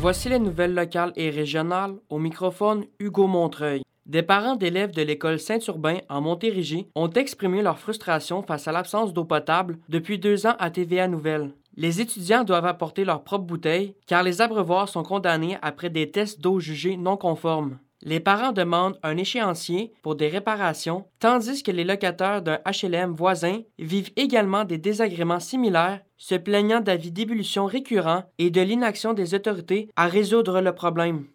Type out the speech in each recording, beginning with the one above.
Voici les nouvelles locales et régionales, au microphone Hugo Montreuil. Des parents d'élèves de l'école Saint-Urbain en Montérégie ont exprimé leur frustration face à l'absence d'eau potable depuis 2 ans à TVA Nouvelles. Les étudiants doivent apporter leurs propres bouteilles car les abreuvoirs sont condamnés après des tests d'eau jugés non conformes. Les parents demandent un échéancier pour des réparations, tandis que les locataires d'un HLM voisin vivent également des désagréments similaires, se plaignant d'avis d'ébullition récurrents et de l'inaction des autorités à résoudre le problème.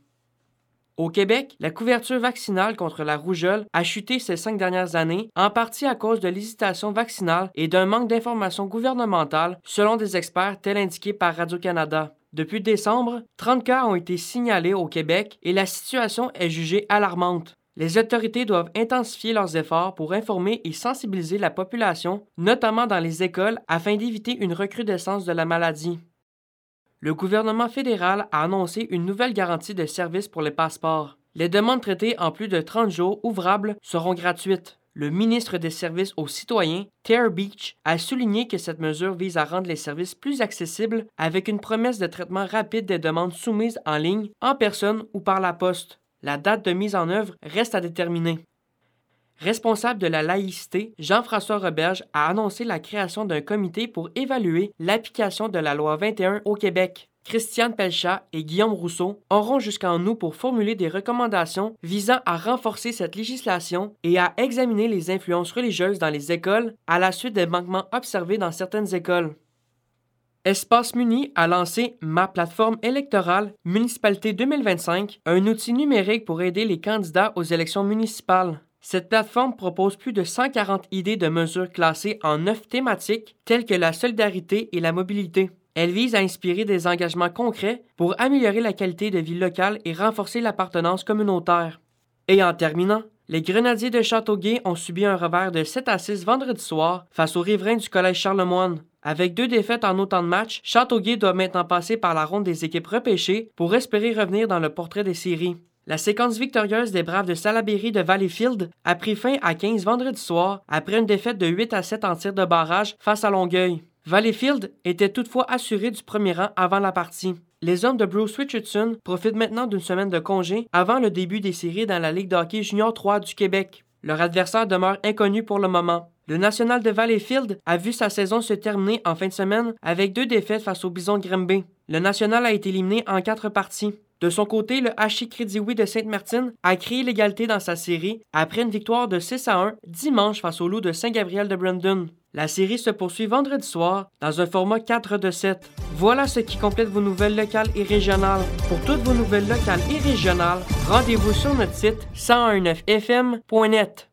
Au Québec, la couverture vaccinale contre la rougeole a chuté ces 5 dernières années, en partie à cause de l'hésitation vaccinale et d'un manque d'informations gouvernementales, selon des experts tels indiqués par Radio-Canada. Depuis décembre, 30 cas ont été signalés au Québec et la situation est jugée alarmante. Les autorités doivent intensifier leurs efforts pour informer et sensibiliser la population, notamment dans les écoles, afin d'éviter une recrudescence de la maladie. Le gouvernement fédéral a annoncé une nouvelle garantie de service pour les passeports. Les demandes traitées en plus de 30 jours ouvrables seront gratuites. Le ministre des Services aux citoyens, Tara Beach, a souligné que cette mesure vise à rendre les services plus accessibles avec une promesse de traitement rapide des demandes soumises en ligne, en personne ou par la poste. La date de mise en œuvre reste à déterminer. Responsable de la laïcité, Jean-François Roberge a annoncé la création d'un comité pour évaluer l'application de la loi 21 au Québec. Christiane Pelchat et Guillaume Rousseau auront jusqu'en août pour formuler des recommandations visant à renforcer cette législation et à examiner les influences religieuses dans les écoles à la suite des manquements observés dans certaines écoles. Espace Muni a lancé Ma plateforme électorale Municipalité 2025, un outil numérique pour aider les candidats aux élections municipales. Cette plateforme propose plus de 140 idées de mesures classées en 9 thématiques, telles que la solidarité et la mobilité. Elle vise à inspirer des engagements concrets pour améliorer la qualité de vie locale et renforcer l'appartenance communautaire. Et en terminant, les Grenadiers de Châteauguay ont subi un revers de 7-6 vendredi soir face aux riverains du Collège Charlemagne. Avec 2 défaites en autant de matchs, Châteauguay doit maintenant passer par la ronde des équipes repêchées pour espérer revenir dans le portrait des séries. La séquence victorieuse des Braves de Salaberry de Valleyfield a pris fin à 15 vendredi soir après une défaite de 8-7 en tir de barrage face à Longueuil. Valleyfield était toutefois assuré du premier rang avant la partie. Les hommes de Bruce Richardson profitent maintenant d'une semaine de congé avant le début des séries dans la Ligue de hockey junior 3 du Québec. Leur adversaire demeure inconnu pour le moment. Le National de Valleyfield a vu sa saison se terminer en fin de semaine avec 2 défaites face aux Bisons de Grimby. Le National a été éliminé en 4 parties. De son côté, le HC Crédit-Oui de Sainte-Martine a créé l'égalité dans sa série après une victoire de 6-1 dimanche face aux Loups de Saint-Gabriel de Brandon. La série se poursuit vendredi soir dans un format 4-7. Voilà ce qui complète vos nouvelles locales et régionales. Pour toutes vos nouvelles locales et régionales, rendez-vous sur notre site 1019fm.net.